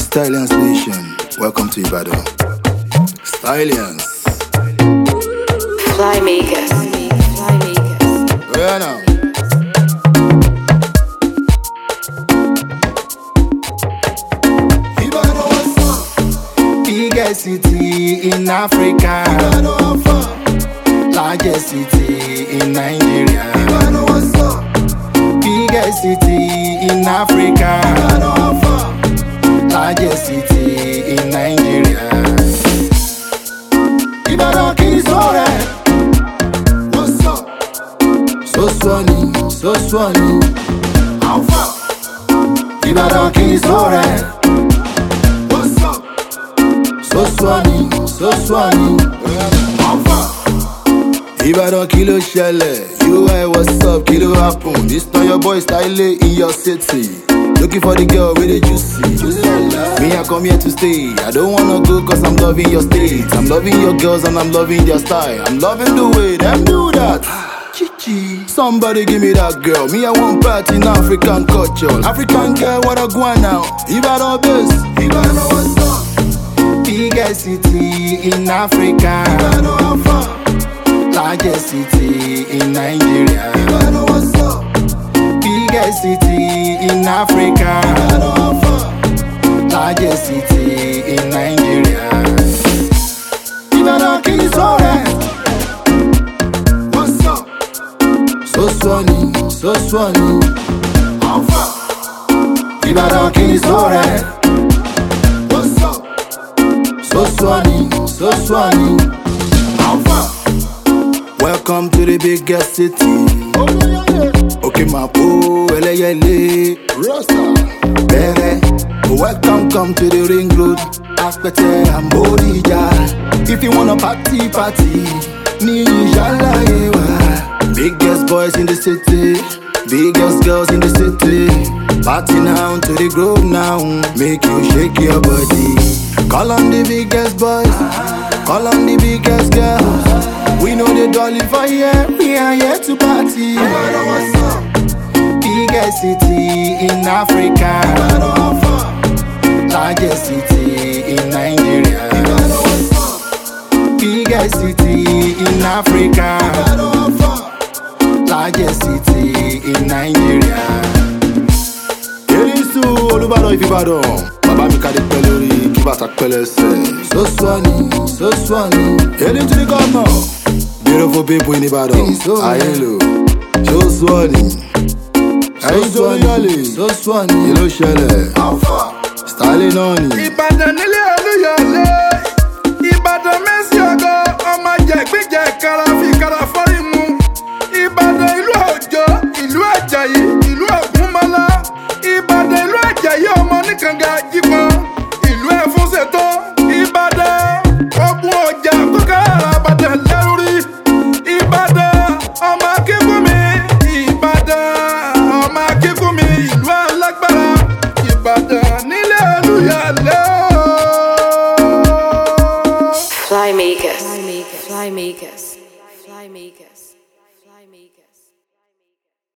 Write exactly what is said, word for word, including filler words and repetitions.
Stylians Nation, welcome to Ibadan. Stylians. Flymakers. Flymakers. Where now? Ibadan what's up? Biggest city in Africa. Ibadan what's up? Largest city in Nigeria. Ibadan what's up? Biggest city in Africa. Ibadan what's up? Largest city in Nigeria. Ibadan kìí sọ̀rẹ́. What's up? So sunny, so sunny. How far? Ibadan kìí sọ̀rẹ́. What's up? So sunny, so sunny. How far? Ibadan kí ló ṣẹlẹ̀? U I what's up? Kí ló happen? This not your boy Style in your city. Looking for the girl with the juicy. Me, I come here to stay. I don't wanna go cause I'm loving your state. I'm loving your girls and I'm loving their style. I'm loving the way them do that. Chichi. Somebody give me that girl. Me, I want part in African culture. African girl, what I go on now? Ibadan base. Ibadan what's up? Biggest city in Africa. Ibadan far. Largest city in Nigeria. Ibadan what's up? Biggest city in Africa. Largest city in Nigeria. Ibadan kìí sọ̀rẹ́. What's up? So sunny, so sunny. How far? Ibadan kìí sọ̀rẹ́. What's up? So sunny, so sunny. How far? Welcome to the biggest city. Okay, my boo, eleyele, Rosa, Bere. Welcome, come to the ring road. Akpete and Bodija. If you wanna party, party, ni Jalayewa. Biggest boys in the city, biggest girls in the city. Party now to the groove now, make you shake your body. Call on the biggest boys, call on the biggest girls. We know the dolly for here, we are here to party. What's up? Biggest city in Africa. Largest city in Nigeria. Biggest city in Africa. Largest city in Nigeria. Yerisu Olúbàdàn Ìfìbàdàn. Bàbá mi kàdé pẹ̀lú orí kí bàtà pẹ̀lẹ́sẹ̀. So sunny, so sunny. Heading to the governor. Beautiful people in Ibadan. Ayelo. So sunny. So sunny. So sunny. Kí ló ṣẹlẹ̀? How far? Styling on it. Ìbàdàn nílé Olúyọ̀lé. Ìbàdàn mẹ́sì ọgọ́. Ọmọ jẹ̀gbíjẹ̀ kára fi kára fọ́rí mu. Ìbàdàn ìlú òjò, ìlú Àjàyí.